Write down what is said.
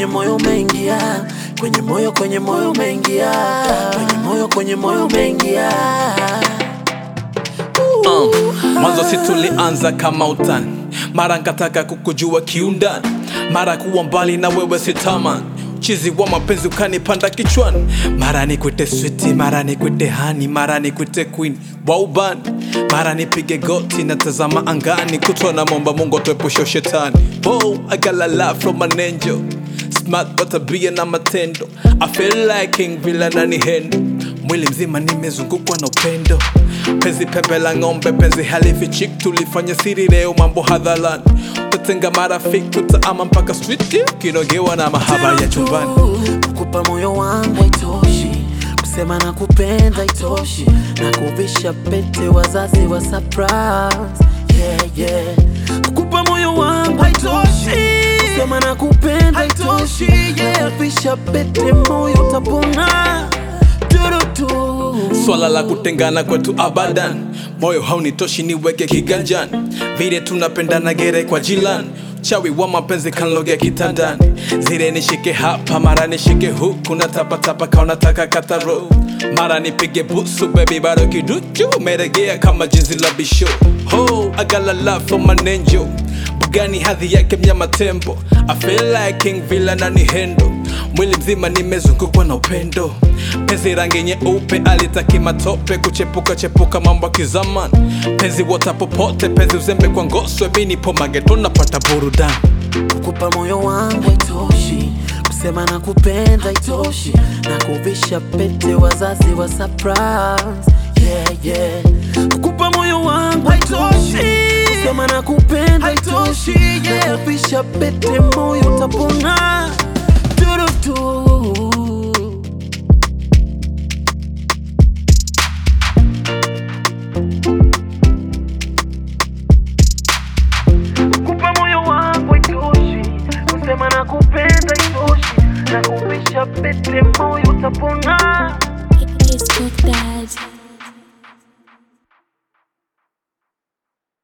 moyo umeingia, kwenye moyo umeingia, kwenye moyo umeingia. Mwanzo si tulianza kama utani, mara nkataka kukujua kiundani, mara kuwa mbali na wewe sitaman, chizi wa mapenzi ukanipanda kichwani, mara nikwite sweetie, mara nikwite honey, mara nikwite queen wa ubani, mara nipige goti na tazama angani, kutwa na momba Mungu atuepushe shetani. Oh, I got a love from an angel, smart but tabia na matendo, I feel like king vila na nihendo, mwili mzima nimezungukwa na upendo, penzi pepe la ng'ombe, penzi halifichiki, tulifanya siri leo mambo hadharani, tutenga marafiki tutaama mpaka street, kinogewa na mahaba ya chumbani. Kukupa moyo wangu haitoshi, kusema na kupenda haitoshi, na kuvisha pete wazazi wa surprise. Yeah, yeah. Kukupa moyo wangu haitoshi, kusema na kupenda haitoshi, na kuvisha pete moyo utapona. Swala la kutengana kwetu abadan, moyo haunitoshi niweke kiganjani, vile tunapendana gere kwa jilani, chawi wa mapenzi kanlogea kitandani, zile nishike hapa mara nishike huku, na tapa kauna taka kataro, mara nipige busu baby bado kiduchu, meregea kama jinsi la bisho. Oh, I got a love from an angel, bugani hadhi yake mnyama tembo, I feel like king vila na nihendo, mwili mzima nimezungukwa na upendo, penzi rangi nyeupe alitaki matope, kuchepuka mambo ya kizamani, penzi wota popote, penzi uzembe kwa ngoswe, mini po mageto napata burudani. Kukupa moyo wangu haitoshi, kusema na kupenda haitoshi, na kuvisha pete wazazi wa surprise. Yeah, yeah. Kukupa moyo wangu haitoshi, kusema na kupenda haitoshi, na kuvisha pete moyo utapona. Kukupa moyo wangu haitoshi, kusema na kupenda haitoshi, na kuvisha pete moyo utapona. It's good that